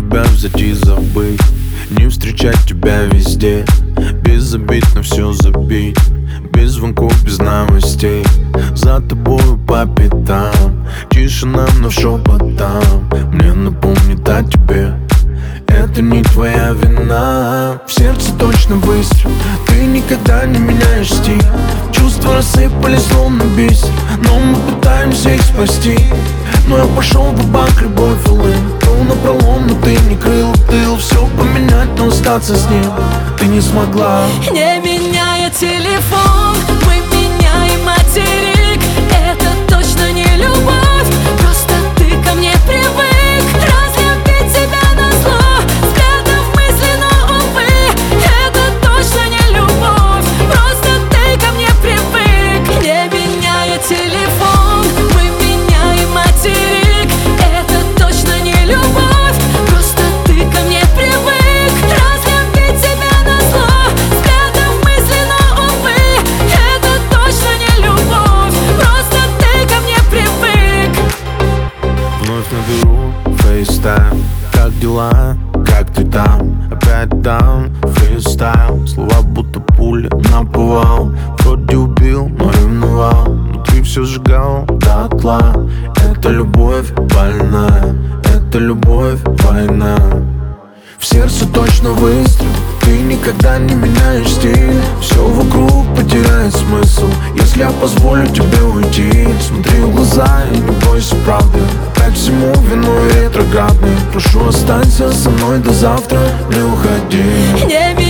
тебя взять и забыть, не встречать тебя везде, без обид на все забить, без звонков, без новостей, за тобою по пятам, тишина вновь шепотом мне напомнит о тебе. Это не твоя вина. В сердце точно выстрел, ты никогда не меняешь стиль. Чувства рассыпались словно бисер, но мы пытаемся их спасти. Но я пошел в банк, любовь улыб, был напролом, но ты не крыл тыл. Все поменять, но остаться с ним ты не смогла. Не меняя телефон, мы меняем материк. Это точно не любовь, просто ты ко мне привык. Разлюбить тебя назло, взглядом мысленно, увы. Это точно не любовь, просто ты ко мне привык. Не меняя телефон, мы меняем материк. Это точно не любовь, просто ты ко мне привык. Разлюбить тебя назло, взглядом мысленно, увы. Это точно не любовь, просто ты ко мне привык. Вновь наберу FaceTime. Как дела? Как ты там? Опять там фристайл. Слова будто пули наповал. Вроде убил, но ревновал. Внутри все сжигал дотла. Это любовь больная, это любовь война. В сердце точно выстрел, ты никогда не меняешь стиль. Все вокруг потеряет смысл, если я позволю тебе уйти. Смотри в глаза и не бойся правды, опять всему виной ретроградный. Прошу, останься со мной до завтра, не уходи.